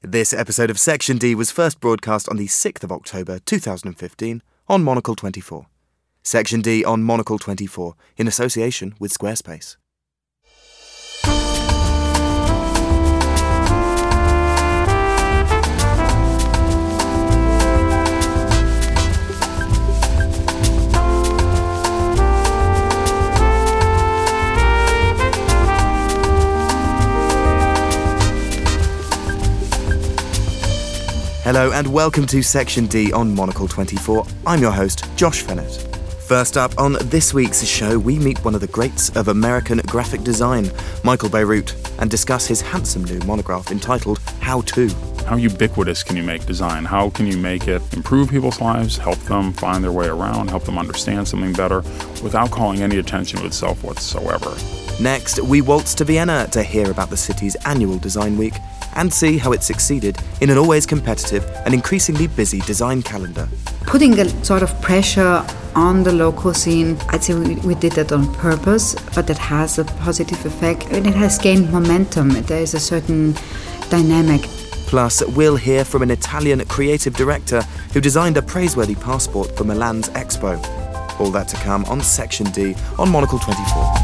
This episode of Section D was first broadcast on the 6th of October 2015 on Monocle 24. Section D on Monocle 24 in association with Squarespace. Hello and welcome to Section D on Monocle 24. I'm your host, Josh Fennett. First up on this week's show, we meet one of the greats of American graphic design, Michael Bierut, and discuss his handsome new monograph entitled How To. How ubiquitous can you make design? How can you make it improve people's lives, help them find their way around, help them understand something better, without calling any attention to itself whatsoever? Next, we waltz to Vienna to hear about the city's annual design week and see how it succeeded in an always competitive and increasingly busy design calendar. Putting a sort of pressure on the local scene, I'd say we did that on purpose, but that has a positive effect and it has gained momentum. There is a certain dynamic. Plus, we'll hear from an Italian creative director who designed a praiseworthy passport for Milan's Expo. All that to come on Section D on Monocle 24.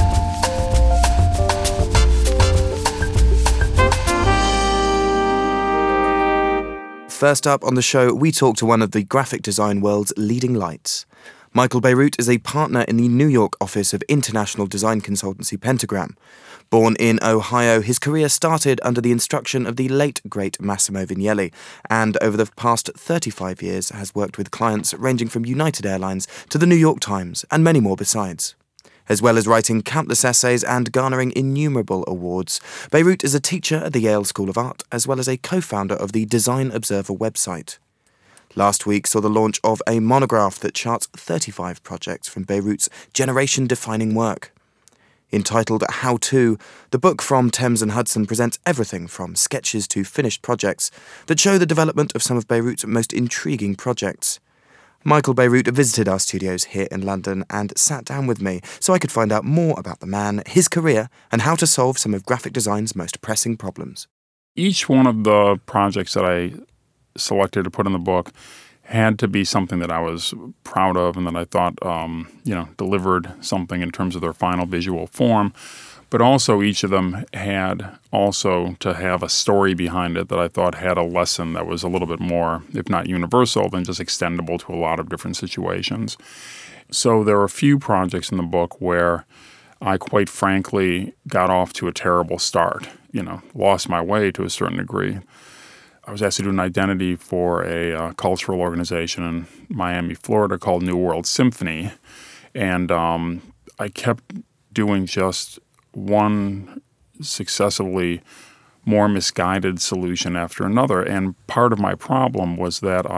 First up on the show, we talk to one of the graphic design world's leading lights. Michael Bierut is a partner in the New York office of international design consultancy Pentagram. Born in Ohio, his career started under the instruction of the late, great Massimo Vignelli, and over the past 35 years has worked with clients ranging from United Airlines to the New York Times and many more besides. As well as writing countless essays and garnering innumerable awards, Bierut is a teacher at the Yale School of Art, as well as a co-founder of the Design Observer website. Last week saw the launch of a monograph that charts 35 projects from Bierut's generation-defining work. Entitled How To, the book from Thames and Hudson presents everything from sketches to finished projects that show the development of some of Bierut's most intriguing projects. Michael Bierut visited our studios here in London and sat down with me so I could find out more about the man, his career, and how to solve some of graphic design's most pressing problems. Each one of the projects that I selected to put in the book had to be something that I was proud of and that I thought, delivered something in terms of their final visual form. But also each of them had also to have a story behind it that I thought had a lesson that was a little bit more, if not universal, then just extendable to a lot of different situations. So there are a few projects in the book where I quite frankly got off to a terrible start, lost my way to a certain degree. I was asked to do an identity for a cultural organization in Miami, Florida called New World Symphony. And I kept doing just one successively more misguided solution after another. And part of my problem was that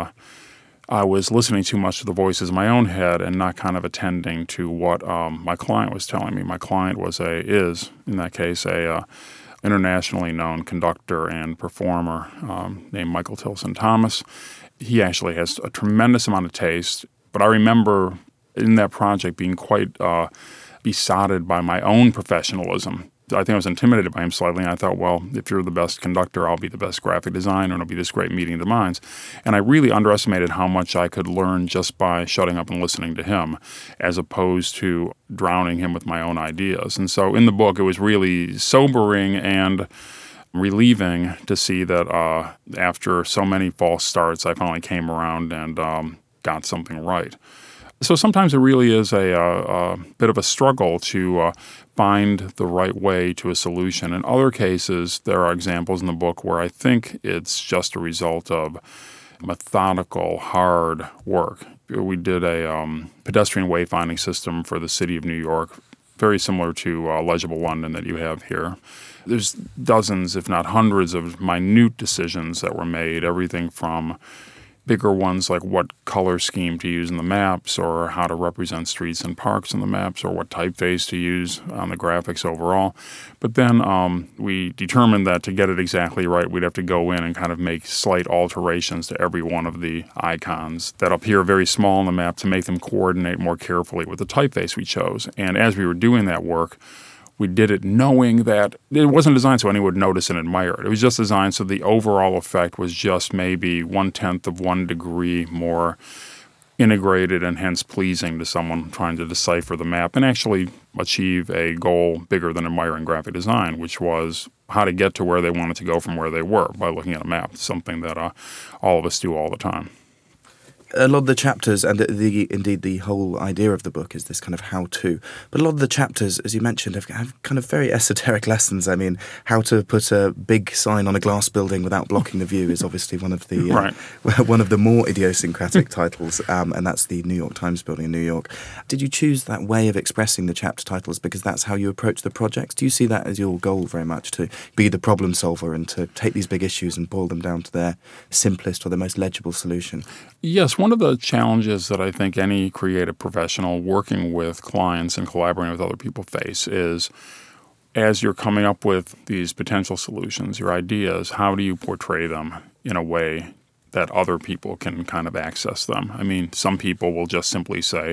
I was listening too much to the voices in my own head and not kind of attending to what my client was telling me. My client is, in that case, a internationally known conductor and performer named Michael Tilson Thomas. He actually has a tremendous amount of taste, but I remember in that project being quite besotted by my own professionalism. I think I was intimidated by him slightly, and I thought, well, if you're the best conductor, I'll be the best graphic designer, and it'll be this great meeting of the minds. And I really underestimated how much I could learn just by shutting up and listening to him, as opposed to drowning him with my own ideas. And so in the book, it was really sobering and relieving to see that after so many false starts, I finally came around and got something right. So sometimes it really is a bit of a struggle to find the right way to a solution. In other cases, there are examples in the book where I think it's just a result of methodical, hard work. We did a pedestrian wayfinding system for the city of New York, very similar to Legible London that you have here. There's dozens, if not hundreds, of minute decisions that were made, everything from bigger ones like what color scheme to use in the maps or how to represent streets and parks in the maps or what typeface to use on the graphics overall. But then we determined that to get it exactly right, we'd have to go in and kind of make slight alterations to every one of the icons that appear very small on the map to make them coordinate more carefully with the typeface we chose. And as we were doing that work, we did it knowing that it wasn't designed so anyone would notice and admire it. It was just designed so the overall effect was just maybe 1/10 of 1 degree more integrated and hence pleasing to someone trying to decipher the map and actually achieve a goal bigger than admiring graphic design, which was how to get to where they wanted to go from where they were by looking at a map, something that all of us do all the time. A lot of the chapters, and indeed the whole idea of the book is this kind of how-to, but a lot of the chapters, as you mentioned, have kind of very esoteric lessons. I mean, how to put a big sign on a glass building without blocking the view is obviously one of the one of the more idiosyncratic titles, and that's the New York Times building in New York. Did you choose that way of expressing the chapter titles because that's how you approach the projects? Do you see that as your goal very much, to be the problem solver and to take these big issues and boil them down to their simplest or the most legible solution? Yes, one of the challenges that I think any creative professional working with clients and collaborating with other people face is as you're coming up with these potential solutions, your ideas, how do you portray them in a way that other people can kind of access them? I mean, some people will just simply say,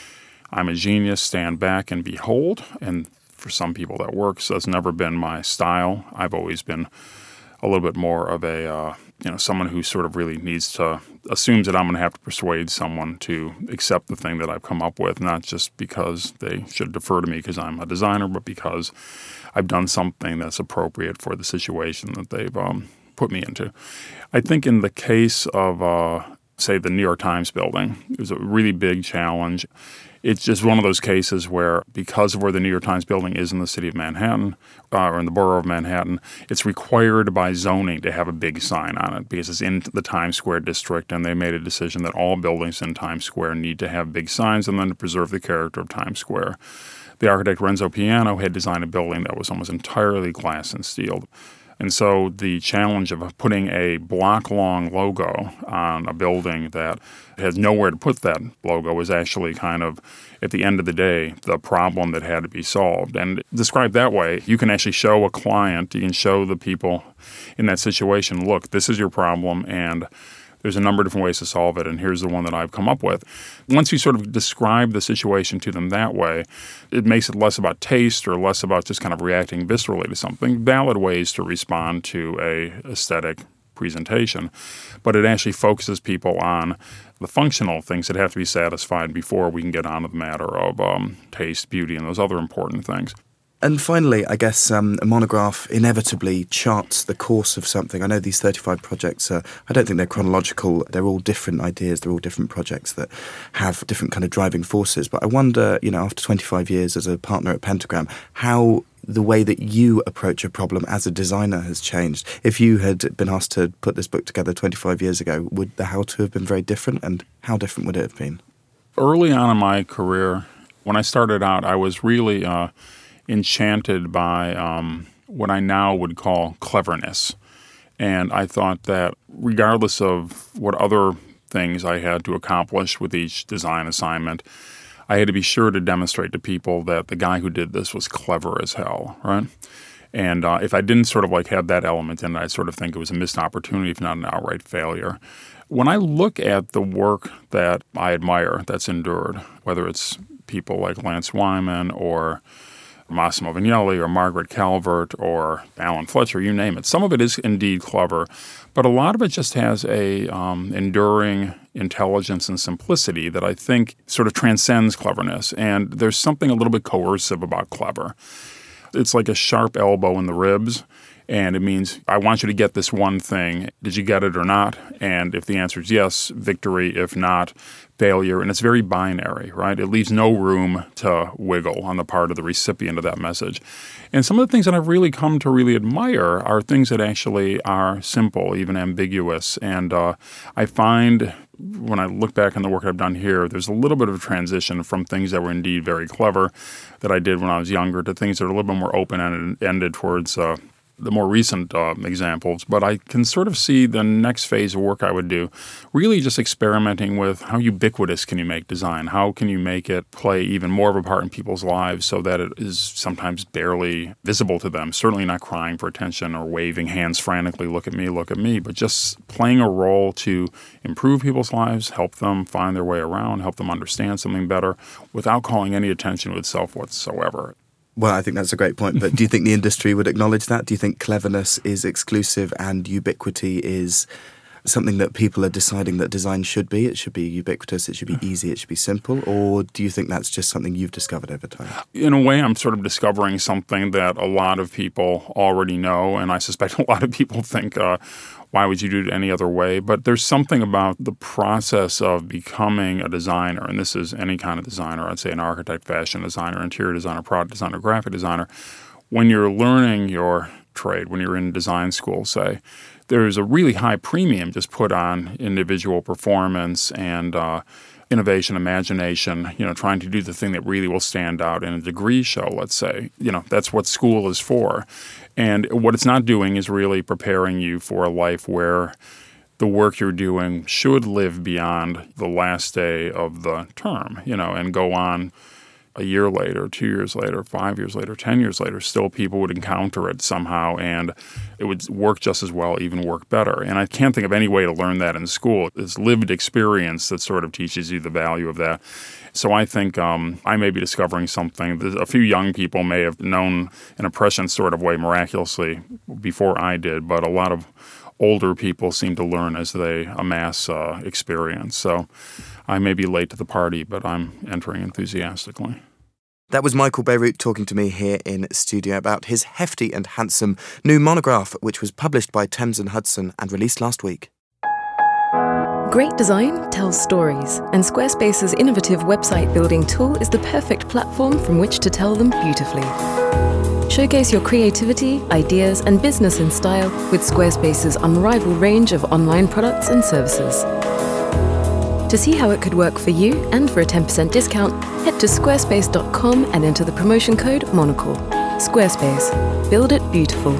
I'm a genius, stand back and behold. And for some people that works. That's never been my style. I've always been a little bit more of a, someone who sort of really assumes that I'm going to have to persuade someone to accept the thing that I've come up with, not just because they should defer to me because I'm a designer, but because I've done something that's appropriate for the situation that they've put me into. I think in the case of, say, the New York Times building, it was a really big challenge. It's just one of those cases where, because of where the New York Times building is in the city of Manhattan, or in the borough of Manhattan, it's required by zoning to have a big sign on it because it's in the Times Square district, and they made a decision that all buildings in Times Square need to have big signs and then to preserve the character of Times Square. The architect Renzo Piano had designed a building that was almost entirely glass and steel. And so the challenge of putting a block-long logo on a building that has nowhere to put that logo was actually kind of, at the end of the day, the problem that had to be solved. And described that way, you can actually show a client, you can show the people in that situation, look, this is your problem, and there's a number of different ways to solve it, and here's the one that I've come up with. Once you sort of describe the situation to them that way, it makes it less about taste or less about just kind of reacting viscerally to something. Valid ways to respond to a aesthetic presentation, but it actually focuses people on the functional things that have to be satisfied before we can get on to the matter of taste, beauty, and those other important things. And finally, I guess a monograph inevitably charts the course of something. I know these 35 projects, I don't think they're chronological. They're all different ideas. They're all different projects that have different kind of driving forces. But I wonder, after 25 years as a partner at Pentagram, how the way that you approach a problem as a designer has changed. If you had been asked to put this book together 25 years ago, would the how-to have been very different? And how different would it have been? Early on in my career, when I started out, I was really enchanted by what I now would call cleverness. And I thought that regardless of what other things I had to accomplish with each design assignment, I had to be sure to demonstrate to people that the guy who did this was clever as hell, right? And if I didn't sort of like have that element in it, I sort of think it was a missed opportunity, if not an outright failure. When I look at the work that I admire that's endured, whether it's people like Lance Wyman or Massimo Vignelli or Margaret Calvert or Alan Fletcher, you name it. Some of it is indeed clever, but a lot of it just has a enduring intelligence and simplicity that I think sort of transcends cleverness. And there's something a little bit coercive about clever. It's like a sharp elbow in the ribs, and it means I want you to get this one thing. Did you get it or not? And if the answer is yes, victory. If not, failure. And it's very binary, right? It leaves no room to wiggle on the part of the recipient of that message. And some of the things that I've really come to really admire are things that actually are simple, even ambiguous. And I find when I look back on the work I've done here, there's a little bit of a transition from things that were indeed very clever that I did when I was younger to things that are a little bit more open-ended towards the more recent examples, but I can sort of see the next phase of work I would do, really just experimenting with how ubiquitous can you make design? How can you make it play even more of a part in people's lives so that it is sometimes barely visible to them, certainly not crying for attention or waving hands frantically, look at me, but just playing a role to improve people's lives, help them find their way around, help them understand something better without calling any attention to itself whatsoever. Well, I think that's a great point, but do you think the industry would acknowledge that? Do you think cleverness is exclusive and ubiquity is something that people are deciding that design should be? It should be ubiquitous, it should be easy, it should be simple? Or do you think that's just something you've discovered over time? In a way, I'm sort of discovering something that a lot of people already know, and I suspect a lot of people think, why would you do it any other way? But there's something about the process of becoming a designer, and this is any kind of designer, I'd say an architect, fashion designer, interior designer, product designer, graphic designer. When you're learning your trade, when you're in design school, say, there's a really high premium just put on individual performance and innovation, imagination, trying to do the thing that really will stand out in a degree show, let's say. That's what school is for. And what it's not doing is really preparing you for a life where the work you're doing should live beyond the last day of the term, and go on a year later, 2 years later, 5 years later, 10 years later. Still people would encounter it somehow, and it would work just as well, even work better. And I can't think of any way to learn that in school. It's lived experience that sort of teaches you the value of that. So I think I may be discovering something. A few young people may have known in a prescient sort of way miraculously before I did, but a lot of older people seem to learn as they amass experience. So I may be late to the party, but I'm entering enthusiastically. That was Michael Beyrout talking to me here in studio about his hefty and handsome new monograph, which was published by Thames and Hudson and released last week. Great design tells stories, and Squarespace's innovative website building tool is the perfect platform from which to tell them beautifully. Showcase your creativity, ideas, and business in style with Squarespace's unrivaled range of online products and services. To see how it could work for you and for a 10% discount, head to squarespace.com and enter the promotion code MONOCLE. Squarespace. Build it beautiful.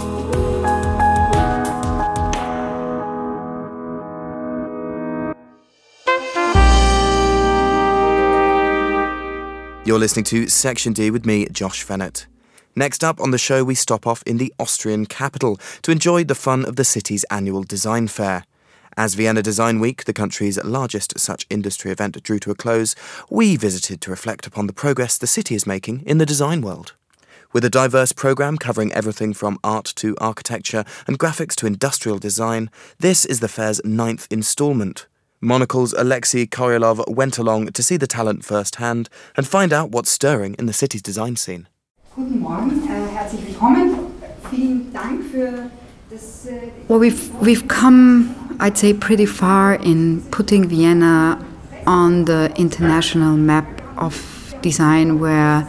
You're listening to Section D with me, Josh Fennett. Next up on the show, we stop off in the Austrian capital to enjoy the fun of the city's annual design fair. As Vienna Design Week, the country's largest such industry event, drew to a close, we visited to reflect upon the progress the city is making in the design world. With a diverse programme covering everything from art to architecture and graphics to industrial design, this is the fair's 9th instalment. Monocle's Alexei Koryalov went along to see the talent firsthand and find out what's stirring in the city's design scene. Guten Morgen, herzlich willkommen. Vielen Dank für das. Well, we've come, I'd say, pretty far in putting Vienna on the international map of design where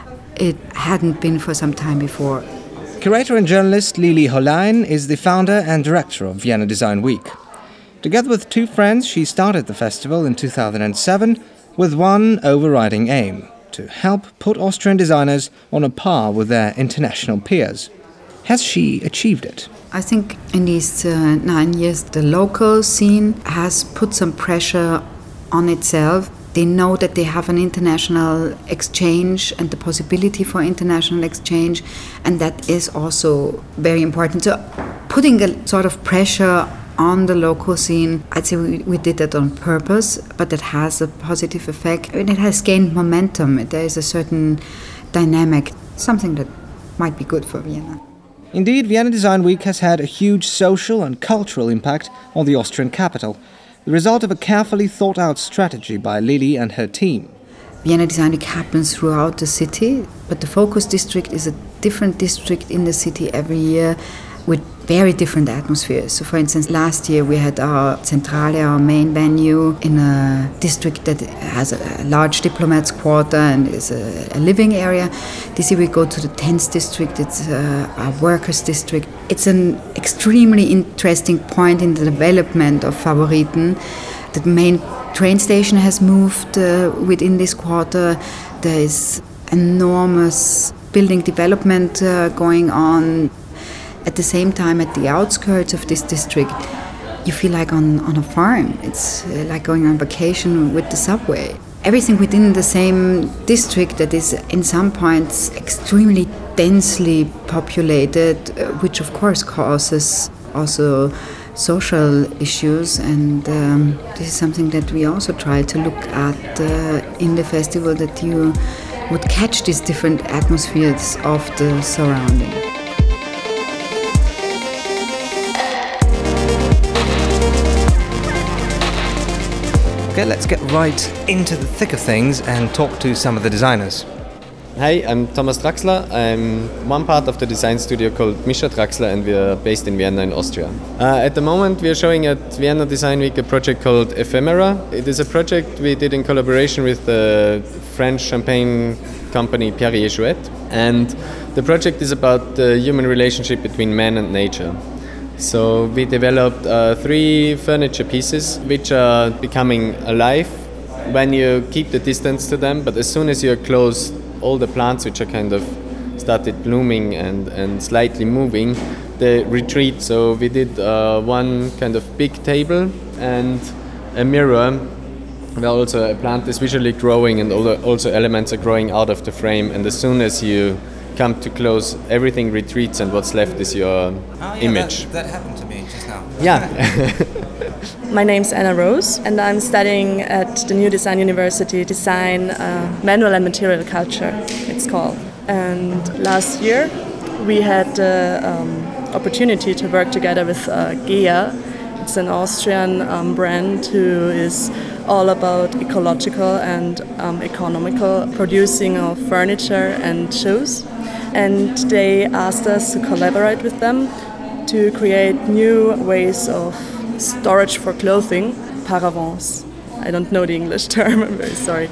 it hadn't been for some time before. Curator and journalist Lili Hollein is the founder and director of Vienna Design Week. Together with two friends, she started the festival in 2007 with one overriding aim: to help put Austrian designers on a par with their international peers. Has she achieved it? I think in these 9 years, the local scene has put some pressure on itself. They know that they have an international exchange and the possibility for international exchange, and that is also very important. So putting a sort of pressure on the local scene, I'd say we did that on purpose, but it has a positive effect. I mean, it has gained momentum. There is a certain dynamic, something that might be good for Vienna. Indeed, Vienna Design Week has had a huge social and cultural impact on the Austrian capital, the result of a carefully thought-out strategy by Lili and her team. Vienna Design Week happens throughout the city, but the focus district is a different district in the city every year with very different atmospheres. So for instance, last year we had our Zentrale, our main venue, in a district that has a large diplomats quarter and is a living area. This year we go to the 10th district, it's a workers district. It's an extremely interesting point in the development of Favoriten. The main train station has moved within this quarter. There is enormous building development going on. At the same time, at the outskirts of this district, you feel like on a farm. It's like going on vacation with the subway. Everything within the same district that is in some points extremely densely populated, which of course causes also social issues. And this is something that we also try to look at in the festival, that you would catch these different atmospheres of the surrounding. Okay, let's get right into the thick of things and talk to some of the designers. Hi, I'm Thomas Draxler. I'm one part of the design studio called Mischa Draxler, and we're based in Vienna in Austria. At the moment we're showing at Vienna Design Week a project called Ephemera. It is a project we did in collaboration with the French champagne company Perrier Jouet, and the project is about the human relationship between man and nature. So we developed 3 furniture pieces which are becoming alive when you keep the distance to them, but as soon as you're close, all the plants which are kind of started blooming and slightly moving, they retreat. So we did one kind of big table and a mirror where also a plant is visually growing and also elements are growing out of the frame, and as soon as you come too close, everything retreats and what's left is your image. That happened to me just now. Yeah. My name's Anna Rose, and I'm studying at the New Design University Design Manual and Material Culture, it's called. And last year we had the opportunity to work together with GEA. It's an Austrian brand who is all about ecological and economical producing of furniture and shoes. And they asked us to collaborate with them to create new ways of storage for clothing, paravents. I don't know the English term, I'm very sorry.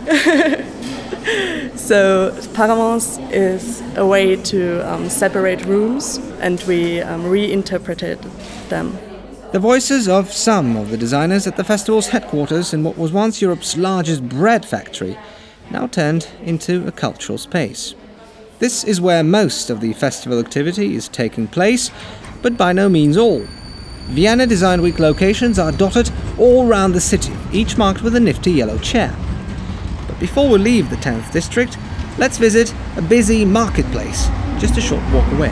So paravents is a way to separate rooms, and we reinterpreted them. The voices of some of the designers at the festival's headquarters in what was once Europe's largest bread factory, now turned into a cultural space. This is where most of the festival activity is taking place, but by no means all. Vienna Design Week locations are dotted all around the city, each marked with a nifty yellow chair. But before we leave the 10th district, let's visit a busy marketplace, just a short walk away.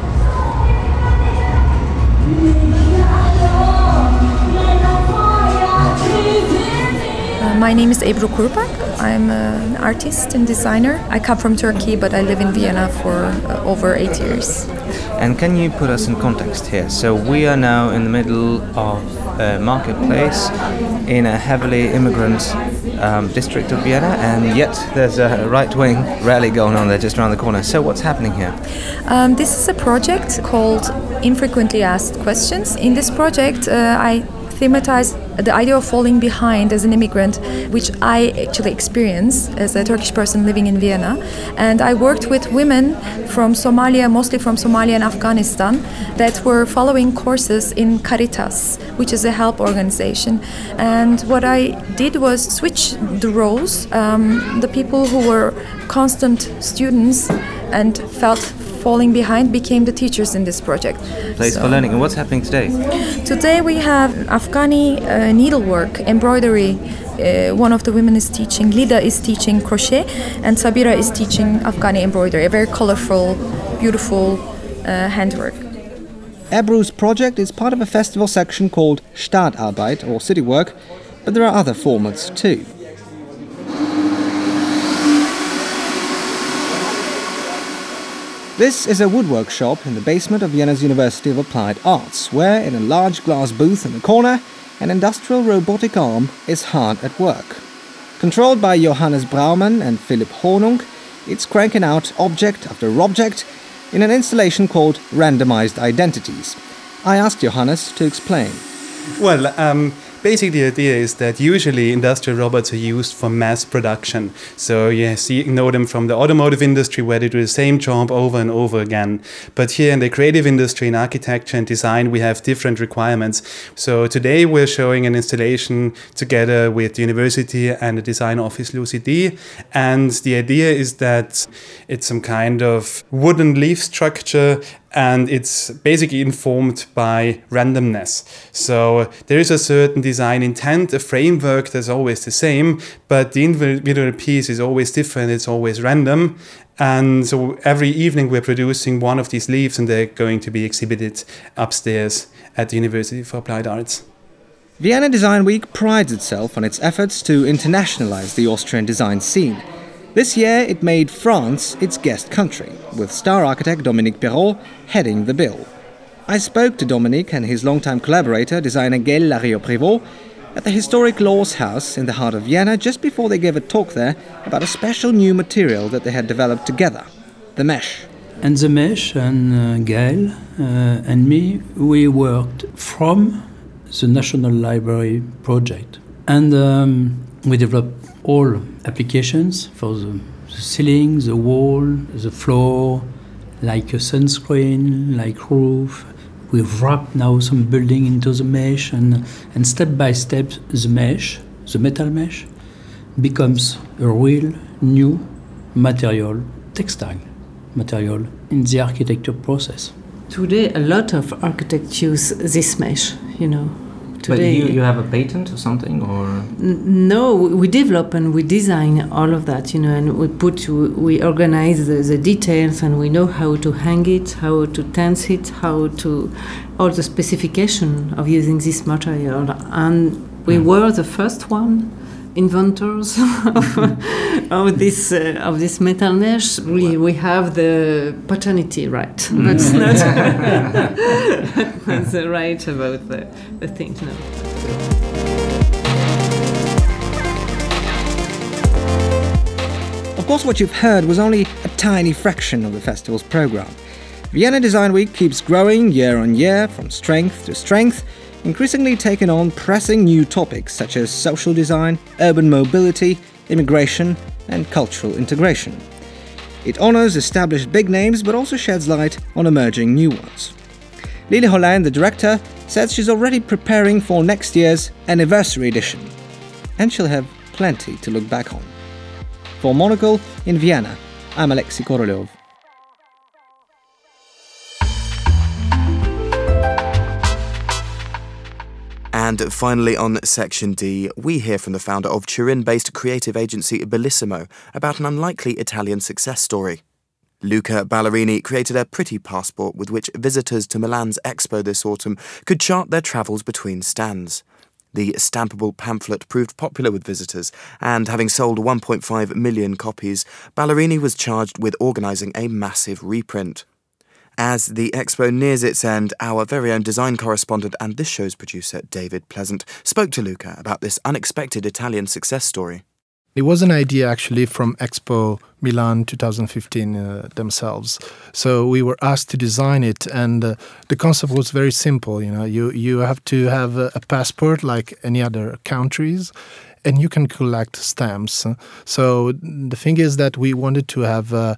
My name is Ebru Kurpak. I'm an artist and designer. I come from Turkey, but I live in Vienna for over 8 years. And can you put us in context here? So we are now in the middle of a marketplace in a heavily immigrant district of Vienna, and yet there's a right-wing rally going on there just around the corner. So what's happening here? This is a project called Infrequently Asked Questions. In this project, I thematize the idea of falling behind as an immigrant, which I actually experienced as a Turkish person living in Vienna. And I worked with women from Somalia, mostly from Somalia and Afghanistan, that were following courses in Caritas, which is a help organization. And what I did was switch the roles. The people who were constant students and felt falling behind became the teachers in this project. Place for learning. And what's happening today? Today we have Afghani needlework, embroidery. One of the women is teaching, Lida is teaching crochet, and Sabira is teaching Afghani embroidery, a very colorful, beautiful handwork. Ebru's project is part of a festival section called Stadtarbeit, or city work, but there are other formats too. This is a woodwork shop in the basement of Vienna's University of Applied Arts, where, in a large glass booth in the corner, an industrial robotic arm is hard at work. Controlled by Johannes Braumann and Philipp Hornung, it's cranking out object after object in an installation called Randomized Identities. I asked Johannes to explain. Well, basically the idea is that usually industrial robots are used for mass production. So you know them from the automotive industry, where they do the same job over and over again. But here in the creative industry, in architecture and design, we have different requirements. So today we're showing an installation together with the university and the design office Lucy D. And the idea is that it's some kind of wooden leaf structure, and it's basically informed by randomness. So there is a certain design intent, a framework that's always the same, but the individual piece is always different, it's always random. And so every evening we're producing one of these leaves, and they're going to be exhibited upstairs at the University for Applied Arts. Vienna Design Week prides itself on its efforts to internationalize the Austrian design scene. This year it made France its guest country, with star architect Dominique Perrault heading the bill. I spoke to Dominique and his longtime collaborator, designer Gaël Larieux-Prévost, at the historic Lors House in the heart of Vienna just before they gave a talk there about a special new material that they had developed together, the mesh. And the mesh and Gaël and me, we worked from the National Library project. And we developed all applications for the ceiling, the wall, the floor, like a sunscreen, like roof. We wrap now some building into the mesh, and step by step the mesh, the metal mesh, becomes a real new material, textile material in the architecture process. Today a lot of architects use this mesh, Today, but you have a patent or something, or? No, we develop and we design all of that, and we organize the details, and we know how to hang it, how to tense it, all the specification of using this material. And we were the first one inventors of this metal mesh. We have the paternity right. That's not that's right about the thing. No. Of course, what you've heard was only a tiny fraction of the festival's program. Vienna Design Week keeps growing year on year, from strength to strength, increasingly taking on pressing new topics such as social design, urban mobility, immigration, and cultural integration. It honors established big names but also sheds light on emerging new ones. Lili Hollain, the director, says she's already preparing for next year's anniversary edition, and she'll have plenty to look back on. For Monocle in Vienna, I'm Alexei Korolev. And finally, on Section D, we hear from the founder of Turin-based creative agency Bellissimo about an unlikely Italian success story. Luca Ballerini created a pretty passport with which visitors to Milan's Expo this autumn could chart their travels between stands. The stampable pamphlet proved popular with visitors, and having sold 1.5 million copies, Ballerini was charged with organising a massive reprint. As the expo nears its end, our very own design correspondent and this show's producer, David Pleasant, spoke to Luca about this unexpected Italian success story. It was an idea actually from Expo Milan 2015 themselves. So we were asked to design it, and the concept was very simple. You have to have a passport like any other countries, and you can collect stamps. So the thing is that we wanted to have a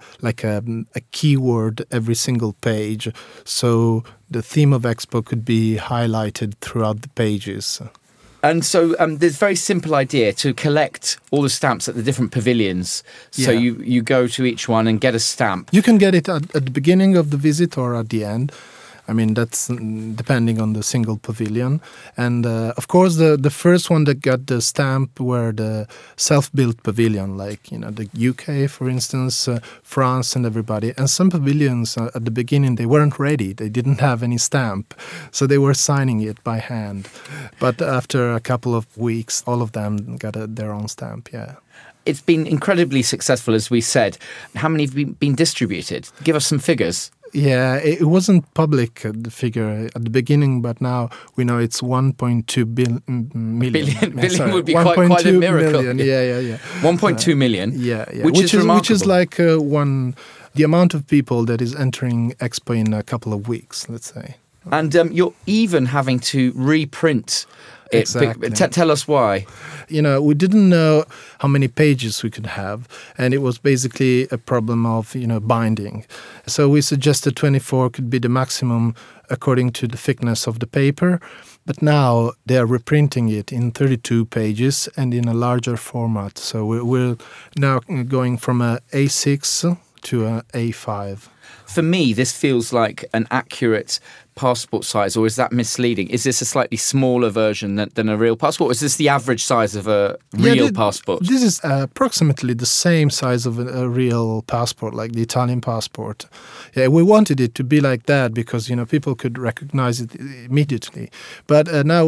keyword every single page, so the theme of Expo could be highlighted throughout the pages. And so there's a very simple idea to collect all the stamps at the different pavilions. So you go to each one and get a stamp. You can get it at the beginning of the visit or at the end. I mean, that's depending on the single pavilion. And of course, the first one that got the stamp were the self-built pavilion, like, the UK, for instance, France and everybody. And some pavilions at the beginning, they weren't ready. They didn't have any stamp. So they were signing it by hand. But after a couple of weeks, all of them got their own stamp, yeah. It's been incredibly successful, as we said. How many have been distributed? Give us some figures. Yeah, it wasn't public, the figure at the beginning, but now we know it's 1.2 million. Billion would be quite a miracle. Million. Yeah. 1.2 million. Yeah. Which is remarkable. Which is like the amount of people that is entering Expo in a couple of weeks, let's say. And you're even having to reprint it. Exactly. Tell us why. We didn't know how many pages we could have, and it was basically a problem of, binding. So we suggested 24 could be the maximum according to the thickness of the paper, but now they are reprinting it in 32 pages and in a larger format. So we're now going from a A6 to a A5. For me, this feels like an accurate passport size, or is that misleading? Is this a slightly smaller version than a real passport? Or is this the average size of a real passport? This is approximately the same size of a real passport, like the Italian passport. Yeah, we wanted it to be like that because, people could recognize it immediately. But now,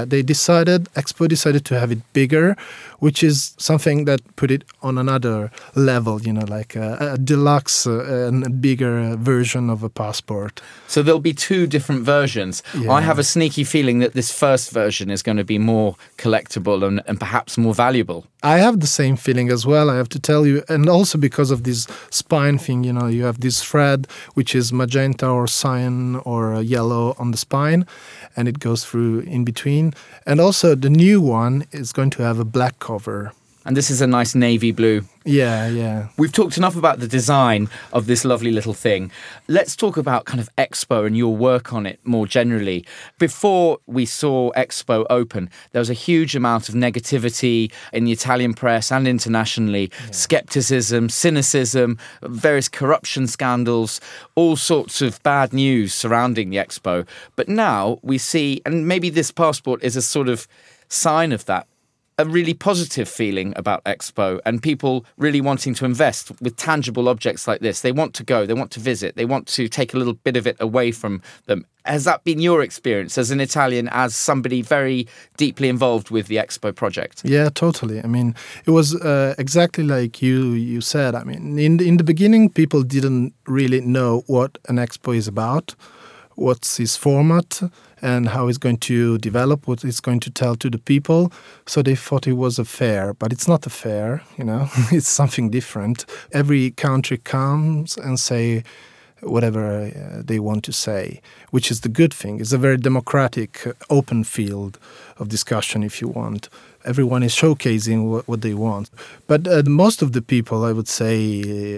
Expo decided to have it bigger, which is something that put it on another level, like a deluxe and bigger version of a passport. So there'll be two different versions. Yeah. I have a sneaky feeling that this first version is going to be more collectible and perhaps more valuable. I have the same feeling as well, I have to tell you. And also because of this spine thing, you have this thread, which is magenta or cyan or yellow on the spine, and it goes through in between. And also the new one is going to have a black cover. And this is a nice navy blue. Yeah. We've talked enough about the design of this lovely little thing. Let's talk about kind of Expo and your work on it more generally. Before we saw Expo open, there was a huge amount of negativity in the Italian press and internationally, skepticism, cynicism, various corruption scandals, all sorts of bad news surrounding the Expo. But now we see, and maybe this passport is a sort of sign of that, a really positive feeling about Expo and people really wanting to invest with tangible objects like this. They want to go, they want to visit, they want to take a little bit of it away from them. Has that been your experience as an Italian, as somebody very deeply involved with the Expo project? Yeah, totally. I mean, it was exactly like you said. I mean, in the beginning, people didn't really know what an Expo is about, what's its format, and how it's going to develop, what it's going to tell to the people. So they thought it was a fair, but it's not a fair, it's something different. Every country comes and say whatever they want to say, which is the good thing. It's a very democratic, open field of discussion, if you want. Everyone is showcasing what they want. But most of the people, I would say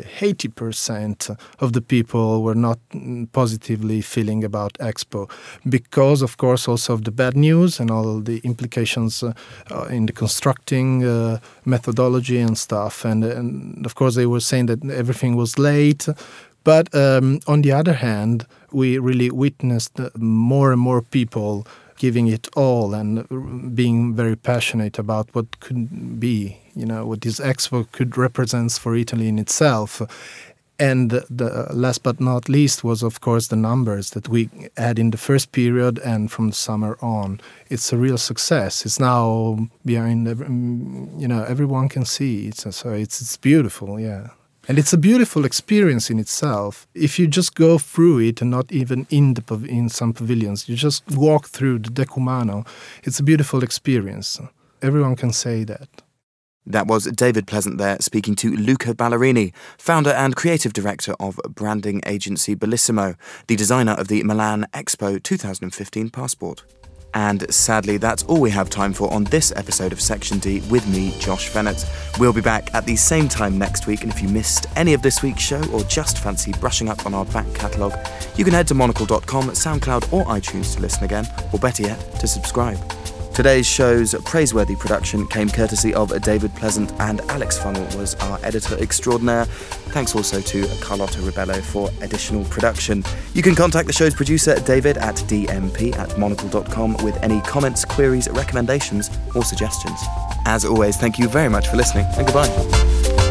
80% of the people were not positively feeling about Expo because, of course, also of the bad news and all the implications in the constructing methodology and stuff. And, of course, they were saying that everything was late. But on the other hand, we really witnessed more and more people giving it all and being very passionate about what could be, what this Expo could represent for Italy in itself. And the last but not least was, of course, the numbers that we had in the first period and from the summer on. It's a real success. It's now behind, everyone can see it. So it's beautiful, yeah. And it's a beautiful experience in itself. If you just go through it and not even in some pavilions, you just walk through the Decumano, it's a beautiful experience. Everyone can say that. That was David Pleasant there speaking to Luca Ballerini, founder and creative director of branding agency Bellissimo, the designer of the Milan Expo 2015 passport. And sadly, that's all we have time for on this episode of Section D with me, Josh Fennett. We'll be back at the same time next week, and if you missed any of this week's show or just fancy brushing up on our back catalogue, you can head to monocle.com, SoundCloud or iTunes to listen again, or better yet, to subscribe. Today's show's praiseworthy production came courtesy of David Pleasant, and Alex Funnell was our editor extraordinaire. Thanks also to Carlotta Ribello for additional production. You can contact the show's producer, David, at dmp@monocle.com with any comments, queries, recommendations or suggestions. As always, thank you very much for listening, and goodbye.